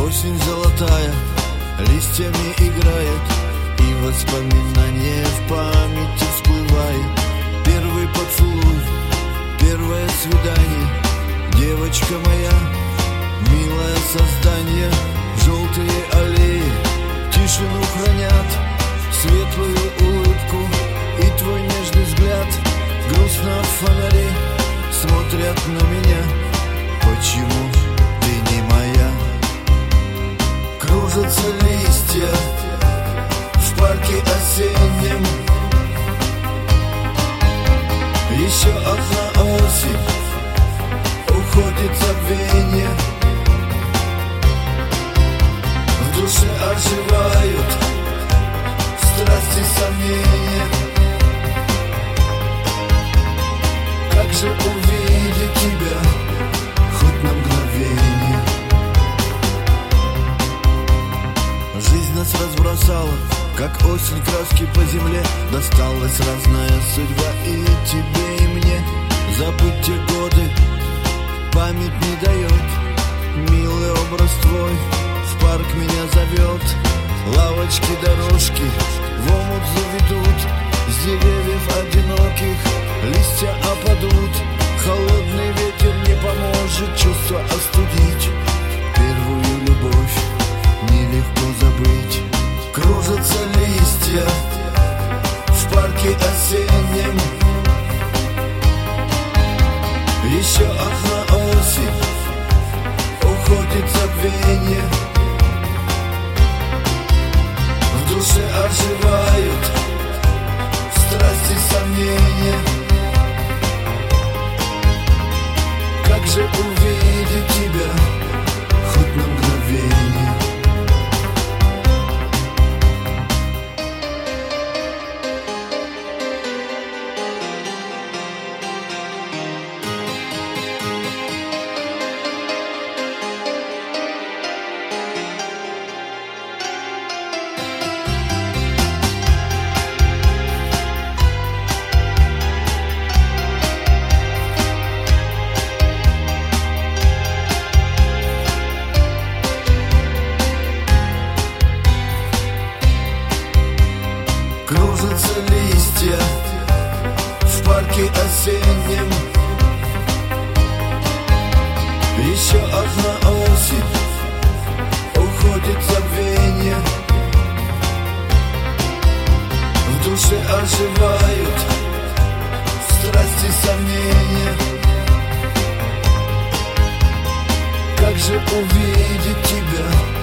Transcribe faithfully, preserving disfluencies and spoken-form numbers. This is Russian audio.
Осень золотая листьями играет, и воспоминание в памяти всплывает. Первый поцелуй, первое свидание, девочка моя, милое создание. Желтые аллеи тишину хранят, светлую улыбку и твой нежный взгляд. Грустно фонари смотрят на меня. Почему ты не моя? Кружатся листья в парке осеннем. Еще одна осень, уходит забвение. В душе оживают страсти, сомнения. Как же увидеть тебя хоть на мгновение? Жизнь нас разбросала, как осень, краски по земле. Досталась разная судьба и тебе, и мне. Забыть те годы память не дает. Милый образ твой в парк меня зовет. Лавочки, дорожки в омут заведут. С деревьев одиноких листья опадут. Холодный ветер не поможет чувства остудить. Первую любовь нелегко забыть. Кружатся листья в парке осеннем. Еще одна осень, уходит забвение. В душе оживают страсти, сомнения. Как же увидеть тебя хоть на мгновение? Кружатся листья в парке осеннем. Еще одна осень, уходит забвение. В душе оживают страсти, сомнения. Как же увидеть тебя